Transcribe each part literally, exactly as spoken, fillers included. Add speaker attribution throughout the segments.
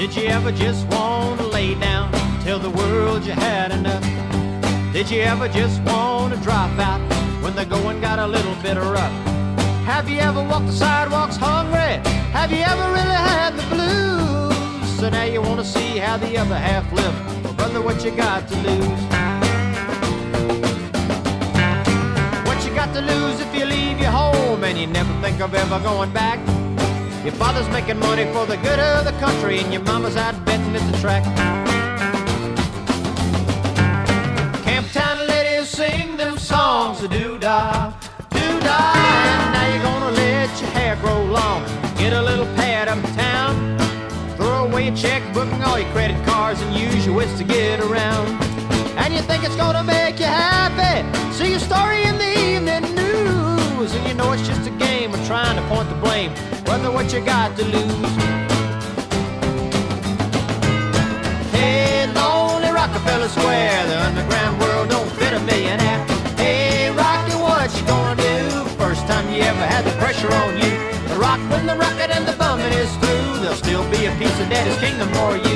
Speaker 1: Did you ever just want to lay down, tell the world you had enough? Did you ever just want to drop out when the going got a little bit rough? Have you ever walked the sidewalks hungry? Have you ever really had the blues? So now you want to see how the other half live. Well, brother, what you got to lose? What you got to lose if you leave your home and you never think of ever going back? Your father's making money for the good of the country, and your mama's out betting at the track. Camptown ladies sing them songs, a doo-dah, doo-dah. And now you're gonna let your hair grow long, get a little pad uptown, throw away your checkbook and all your credit cards and use your wits to get around. And you think it's gonna make you happy, see your story in the evening news, and you know it's just a game of trying to point the blame. Brother, what you got to lose? Hey, lonely Rockefeller Square, the underground world don't fit a millionaire. Hey, Rocky, what you gonna do? First time you ever had the pressure on you. The rock when the rocket and the bumming is through, there'll still be a piece of daddy's kingdom for you.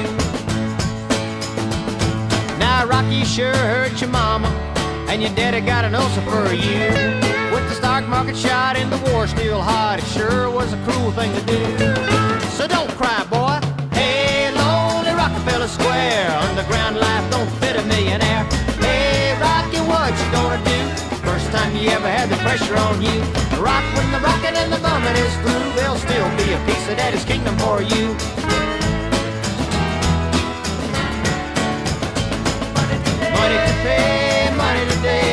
Speaker 1: Now, Rocky sure hurt your mama, and your daddy got an ulcer for you. With the stock market shot and the war still hot, it sure was a cruel thing to do. So don't cry, boy. Hey, lonely Rockefeller Square, underground life don't fit a millionaire. Hey, Rocky, what you gonna do? First time you ever had the pressure on you. The rock when the rocket and the bumming is through, there'll still be a piece of daddy's kingdom for you. Money to pay, money today.